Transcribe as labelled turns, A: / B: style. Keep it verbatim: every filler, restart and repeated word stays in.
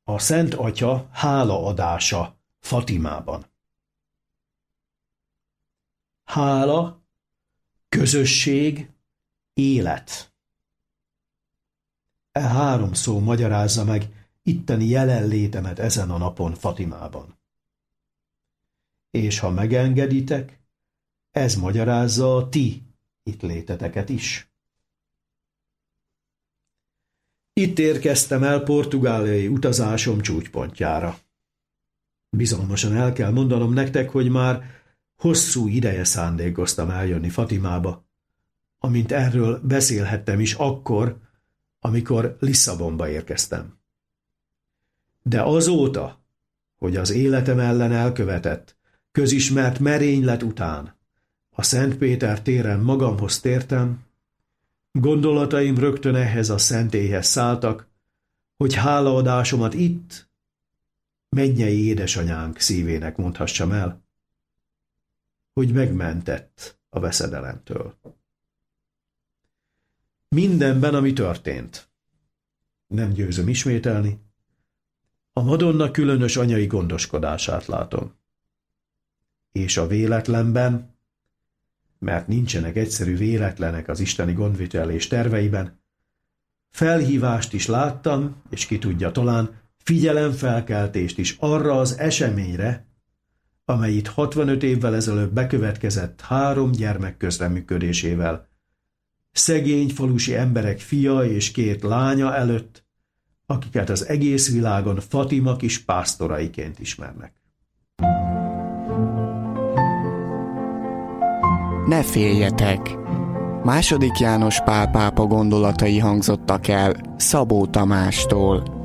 A: A Szent Atya hálaadása Fatimában. Hála, közösség, élet. E három szó magyarázza meg itteni jelenlétemet ezen a napon Fatimában. És ha megengeditek, ez magyarázza a ti itt léteteket is. Itt érkeztem el portugáliai utazásom csúcspontjára. Bizalmasan el kell mondanom nektek, hogy már hosszú ideje szándékoztam eljönni Fatimába, amint erről beszélhettem is akkor, amikor Lisszabonba érkeztem. De azóta, hogy az életem ellen elkövetett, közismert merénylet után a Szent Péter téren magamhoz tértem, gondolataim rögtön ehhez a szentélyhez szálltak, hogy hálaadásomat itt, mennyei édesanyánk szívének mondhassam el, hogy megmentett a veszedelemtől. Mindenben, ami történt, nem győzöm ismételni, a Madonna különös anyai gondoskodását látom. És a véletlenben, mert nincsenek egyszerű véletlenek az isteni gondvitelés terveiben, felhívást is láttam, és ki tudja, talán figyelemfelkeltést is arra az eseményre, amely itt hatvanöt évvel ezelőtt bekövetkezett három gyermek közreműködésével, szegény falusi emberek fia és két lánya előtt, akiket az egész világon Fatima kis pásztoraiként ismernek.
B: Ne féljetek! Második János Pál pápa gondolatai hangzottak el Szabó Tamástól.